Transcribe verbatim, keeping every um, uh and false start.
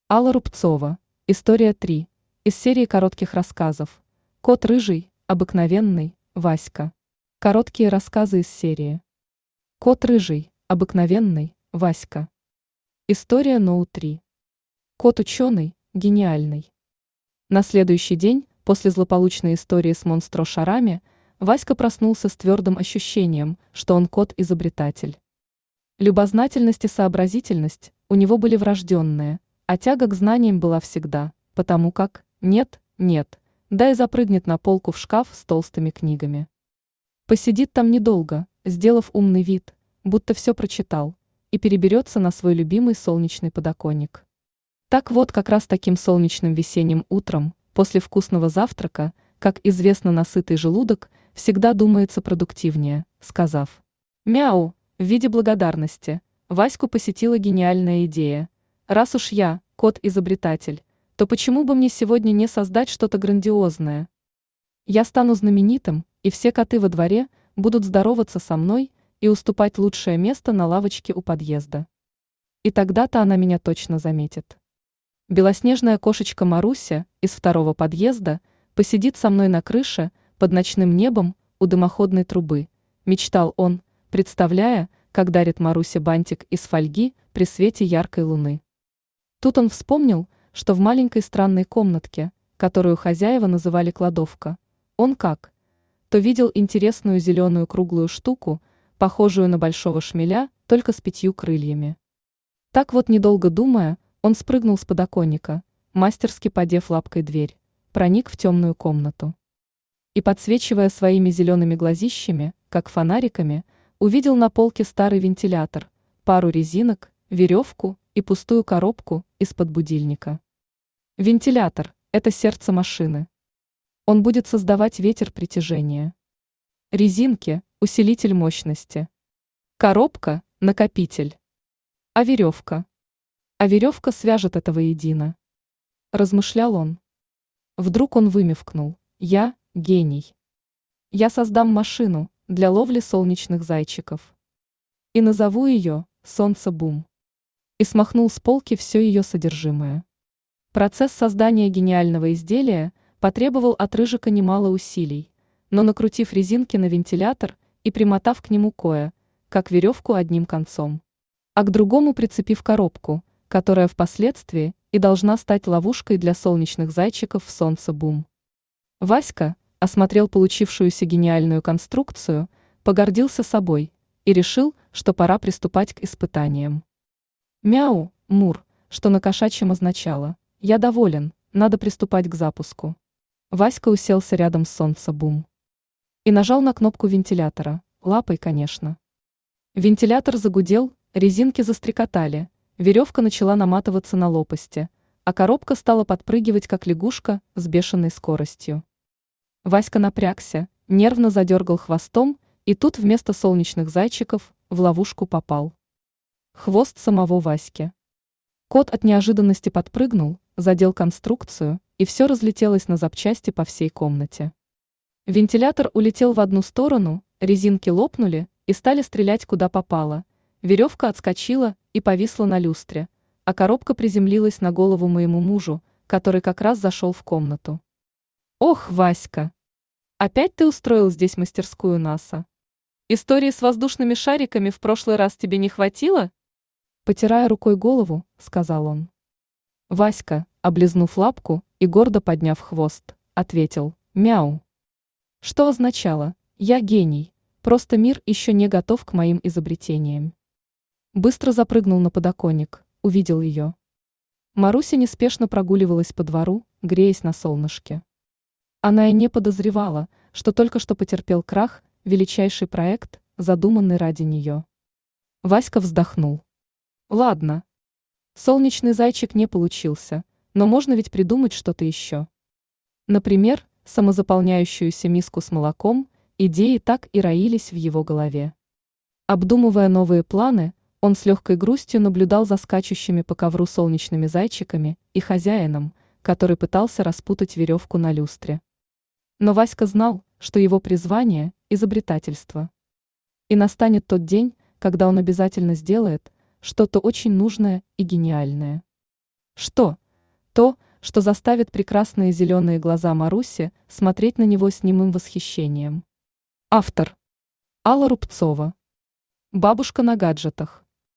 Алла Рубцова. История три. Из серии коротких рассказов. Кот рыжий, обыкновенный, Васька. Короткие рассказы из серии. Кот рыжий, обыкновенный, Васька. История Ноу три. Кот ученый, гениальный. На следующий день, после злополучной истории с монстро-шарами, Васька проснулся с твердым ощущением, что он кот-изобретатель. Любознательность и сообразительность у него были врожденные, а тяга к знаниям была всегда, потому как «нет, нет», да и запрыгнет на полку в шкаф с толстыми книгами. Посидит там недолго, сделав умный вид, будто все прочитал, и переберется на свой любимый солнечный подоконник. Так вот, как раз таким солнечным весенним утром, после вкусного завтрака, как известно, на сытый желудок всегда думается продуктивнее, сказав «мяу» в виде благодарности, Ваську посетила гениальная идея. Раз уж я, кот-изобретатель, то почему бы мне сегодня не создать что-то грандиозное? Я стану знаменитым, и все коты во дворе будут здороваться со мной и уступать лучшее место на лавочке у подъезда. И тогда-то она меня точно заметит. Белоснежная кошечка Маруся из второго подъезда посидит со мной на крыше под ночным небом у дымоходной трубы, мечтал он, представляя, как дарит Марусе бантик из фольги при свете яркой луны. Тут он вспомнил, что в маленькой странной комнатке, которую хозяева называли кладовка, он как? То видел интересную зеленую круглую штуку, похожую на большого шмеля, только с пятью крыльями. Так вот, недолго думая, он спрыгнул с подоконника, мастерски подев лапкой дверь, проник в темную комнату. И, подсвечивая своими зелеными глазищами, как фонариками, увидел на полке старый вентилятор, пару резинок, веревку и пустую коробку из-под будильника. Вентилятор – это сердце машины. Он будет создавать ветер притяжения. Резинки – усилитель мощности. Коробка – накопитель. А веревка? А веревка свяжет это воедино. Размышлял он. Вдруг он вымевкнул: «Я – гений. Я создам машину для ловли солнечных зайчиков. И назову ее Солнце-бум». И смахнул с полки все ее содержимое. Процесс создания гениального изделия потребовал от Рыжика немало усилий, но, накрутив резинки на вентилятор и примотав к нему кое, как веревку одним концом, а к другому прицепив коробку, которая впоследствии и должна стать ловушкой для солнечных зайчиков в Солнце-бум. Васька осмотрел получившуюся гениальную конструкцию, погордился собой и решил, что пора приступать к испытаниям. «Мяу, мур», что на кошачьем означало «я доволен, надо приступать к запуску». Васька уселся рядом с Солнце-бум и нажал на кнопку вентилятора, лапой, конечно. Вентилятор загудел, резинки застрекотали, веревка начала наматываться на лопасти, а коробка стала подпрыгивать, как лягушка, с бешеной скоростью. Васька напрягся, нервно задергал хвостом, и тут вместо солнечных зайчиков в ловушку попал хвост самого Васьки. Кот от неожиданности подпрыгнул, задел конструкцию, и все разлетелось на запчасти по всей комнате. Вентилятор улетел в одну сторону, резинки лопнули и стали стрелять куда попало, веревка отскочила и повисла на люстре, а коробка приземлилась на голову моему мужу, который как раз зашел в комнату. «Ох, Васька! Опять ты устроил здесь мастерскую НАСА? Истории с воздушными шариками в прошлый раз тебе не хватило?» Потирая рукой голову, сказал он. Васька, облизнув лапку и гордо подняв хвост, ответил «мяу». Что означало «я гений, просто мир еще не готов к моим изобретениям». Быстро запрыгнул на подоконник, увидел ее. Маруся неспешно прогуливалась по двору, греясь на солнышке. Она и не подозревала, что только что потерпел крах величайший проект, задуманный ради нее. Васька вздохнул. Ладно. Солнечный зайчик не получился, но можно ведь придумать что-то еще. Например, самозаполняющуюся миску с молоком. Идеи так и роились в его голове. Обдумывая новые планы, он с легкой грустью наблюдал за скачущими по ковру солнечными зайчиками и хозяином, который пытался распутать веревку на люстре. Но Васька знал, что его призвание – изобретательство. И настанет тот день, когда он обязательно сделает что-то очень нужное и гениальное. Что? То, что заставит прекрасные зеленые глаза Маруси смотреть на него с немым восхищением. Автор Алла Рубцова. Бабушка на гаджетах.